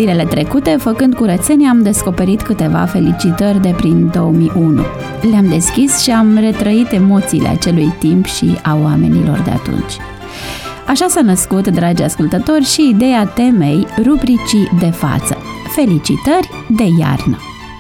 Zilele trecute, făcând curățenie, am descoperit câteva felicitări de prin 2001. Le-am deschis și am retrăit emoțiile acelui timp și a oamenilor de atunci. Așa s-a născut, dragi ascultători, și ideea temei rubricii de față. Felicitări de iarnă!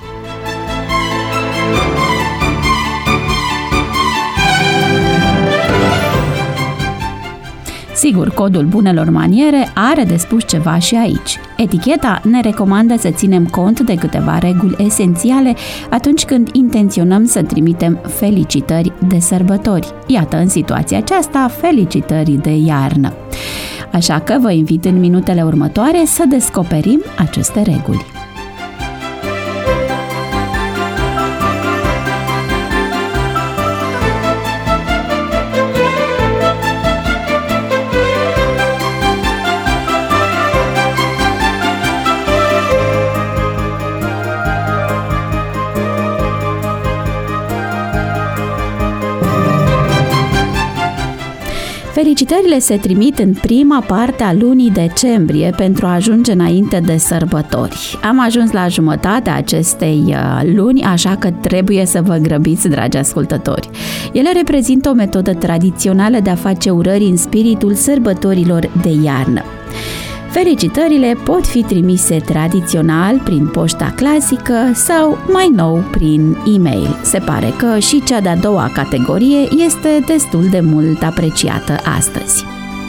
Sigur, codul bunelor maniere are de spus ceva și aici. Eticheta ne recomandă să ținem cont de câteva reguli esențiale atunci când intenționăm să trimitem felicitări de sărbători. Iată, în situația aceasta, felicitări de iarnă. Așa că vă invit în minutele următoare să descoperim aceste reguli. Felicitările se trimit în prima parte a lunii decembrie pentru a ajunge înainte de sărbători. Am ajuns la jumătatea acestei luni, așa că trebuie să vă grăbiți, dragi ascultători. Ele reprezintă o metodă tradițională de a face urări în spiritul sărbătorilor de iarnă. Felicitările pot fi trimise tradițional prin poșta clasică sau, mai nou, prin e-mail. Se pare că și cea de-a doua categorie este destul de mult apreciată astăzi.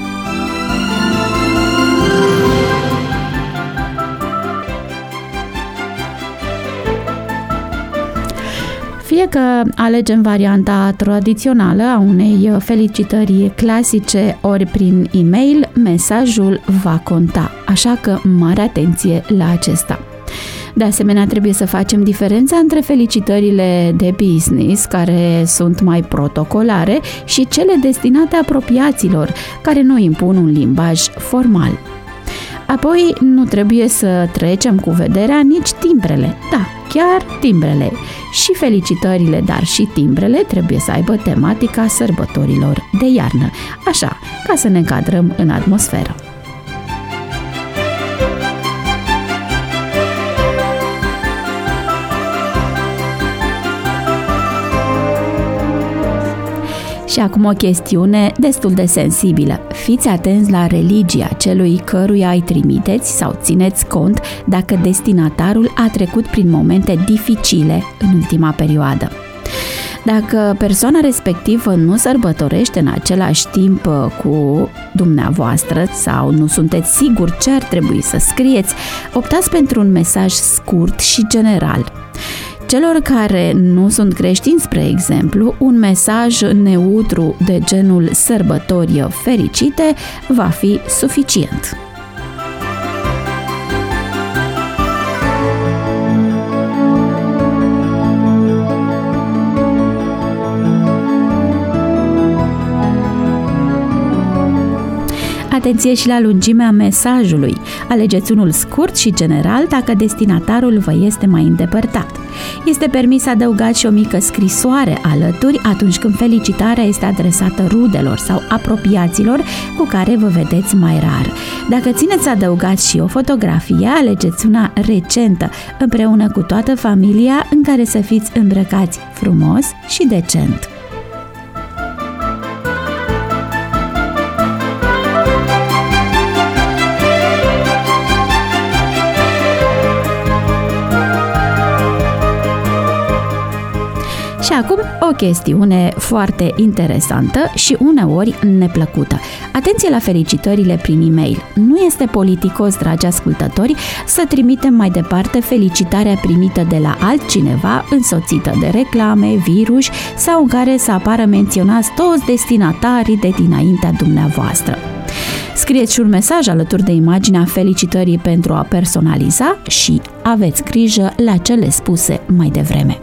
Fie că alegem varianta tradițională a unei felicitări clasice ori prin e-mail, mesajul va conta, așa că mare atenție la acesta. De asemenea, trebuie să facem diferența între felicitările de business, care sunt mai protocolare, și cele destinate apropiaților, care nu impun un limbaj formal. Apoi, nu trebuie să trecem cu vederea nici timbrele. Da, chiar timbrele. Și felicitările, dar și timbrele trebuie să aibă tematica sărbătorilor de iarnă. Așa, ca să ne încadrăm în atmosferă. Și acum o chestiune destul de sensibilă. Fiți atenți la religia celui căruia îi trimiteți sau țineți cont dacă destinatarul a trecut prin momente dificile în ultima perioadă. Dacă persoana respectivă nu sărbătorește în același timp cu dumneavoastră sau nu sunteți siguri ce ar trebui să scrieți, optați pentru un mesaj scurt și general. Celor care nu sunt creștini, spre exemplu, un mesaj neutru de genul sărbători fericite va fi suficient. Atenție și la lungimea mesajului. Alegeți unul scurt și general dacă destinatarul vă este mai îndepărtat. Este permis să adăugați și o mică scrisoare alături atunci când felicitarea este adresată rudelor sau apropiaților cu care vă vedeți mai rar. Dacă țineți să adăugați și o fotografie, alegeți una recentă, împreună cu toată familia, în care să fiți îmbrăcați frumos și decent. Și acum o chestiune foarte interesantă și uneori neplăcută. Atenție la felicitările prin e-mail. Nu este politicos, dragi ascultători, să trimitem mai departe felicitarea primită de la altcineva, însoțită de reclame, virus sau în care să apară menționați toți destinatarii de dinaintea dumneavoastră. Scrieți și un mesaj alături de imaginea felicitării pentru a personaliza și aveți grijă la cele spuse mai devreme.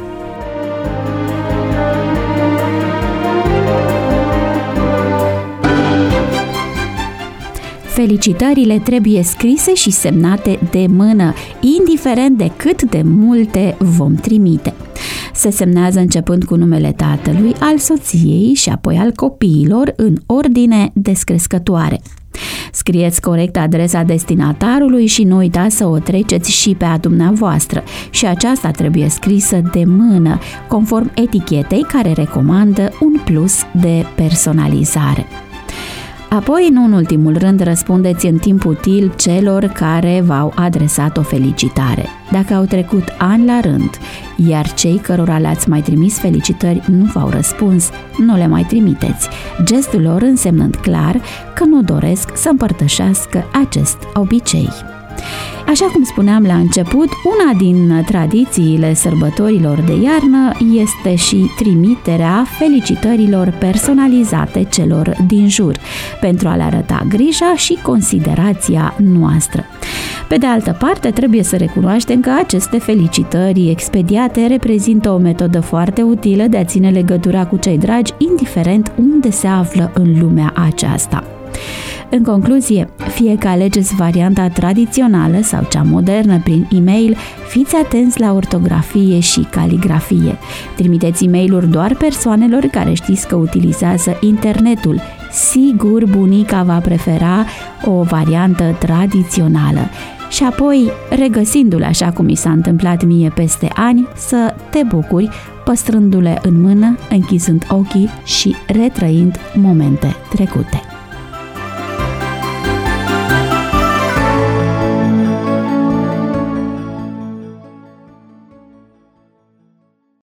Felicitările trebuie scrise și semnate de mână, indiferent de cât de multe vom trimite. Se semnează începând cu numele tatălui, al soției și apoi al copiilor în ordine descrescătoare. Scrieți corect adresa destinatarului și nu uitați să o treceți și pe a dumneavoastră. Și aceasta trebuie scrisă de mână, conform etichetei care recomandă un plus de personalizare. Apoi, nu în ultimul rând, răspundeți în timp util celor care v-au adresat o felicitare. Dacă au trecut ani la rând, iar cei cărora le-ați mai trimis felicitări nu v-au răspuns, nu le mai trimiteți, gestul lor însemnând clar că nu doresc să împărtășească acest obicei. Așa cum spuneam la început, una din tradițiile sărbătorilor de iarnă este și trimiterea felicitărilor personalizate celor din jur, pentru a le arăta grija și considerația noastră. Pe de altă parte, trebuie să recunoaștem că aceste felicitări expediate reprezintă o metodă foarte utilă de a ține legătura cu cei dragi, indiferent unde se află în lumea aceasta. În concluzie, fie că alegeți varianta tradițională sau cea modernă prin e-mail, fiți atenți la ortografie și caligrafie. Trimiteți e-mail-uri doar persoanelor care știți că utilizează internetul. Sigur, bunica va prefera o variantă tradițională. Și apoi, regăsindu-le așa cum mi s-a întâmplat mie peste ani, să te bucuri, păstrându-le în mână, închizând ochii și retrăind momente trecute.